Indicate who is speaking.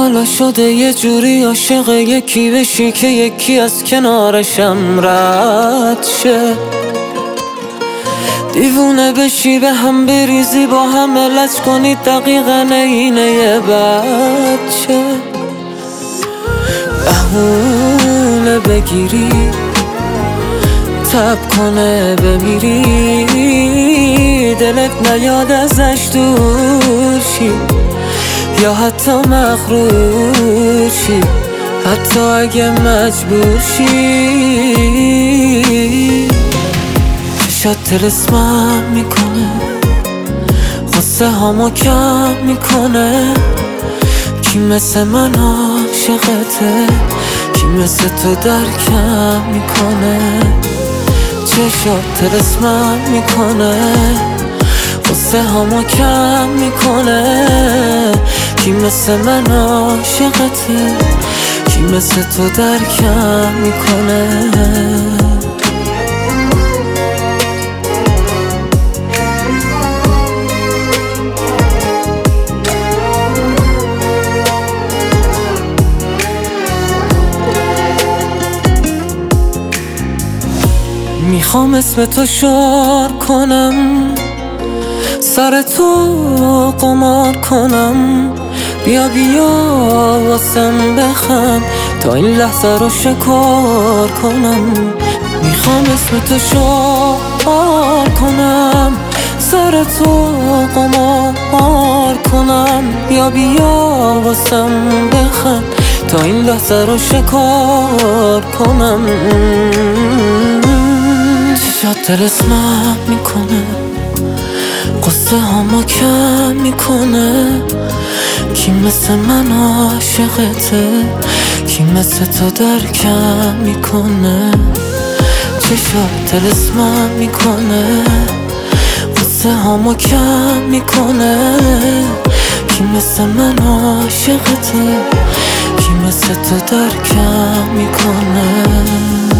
Speaker 1: حالا شده یه جوری عاشق یکی بشی که یکی از کنارشم رد شه، دیوونه بشی به هم بریزی با هم علج کنید دقیقا اینه یه بچه، بهونه بگیری تب کنه بمیری، دلت نیاد ازش دور شی یا حتی مغرور شی، حتی اگه مجبور شی. چشات تلسمم میکنه، غصه هامو کم میکنه، کی مثل من عاشقته، کی مثل تو درکم میکنه. چشات تلسمم میکنه، غصه هامو کم میکنه، کی مثل من عاشقته، کی مثل تو درکم میکنه. میخوام اسم تو شعار کنم، سر تو قمار کنم، بیا بیا واسم بخند تا این لحظه رو شکار کنم. میخوام اسم تو شعار کنم، سر تو قمار کنم، بیا بیا واسم بخند تا این لحظه رو شکار کنم. چشات تلسمم میکنه، غصه هامو کم میکنه، کی مثل من عاشقته، کی مثل تو درکم میکنه. چشات تلسمم میکنه، غصه هامو کم میکنه، کی مثل من عاشقته، کی مثل تو درکم میکنه.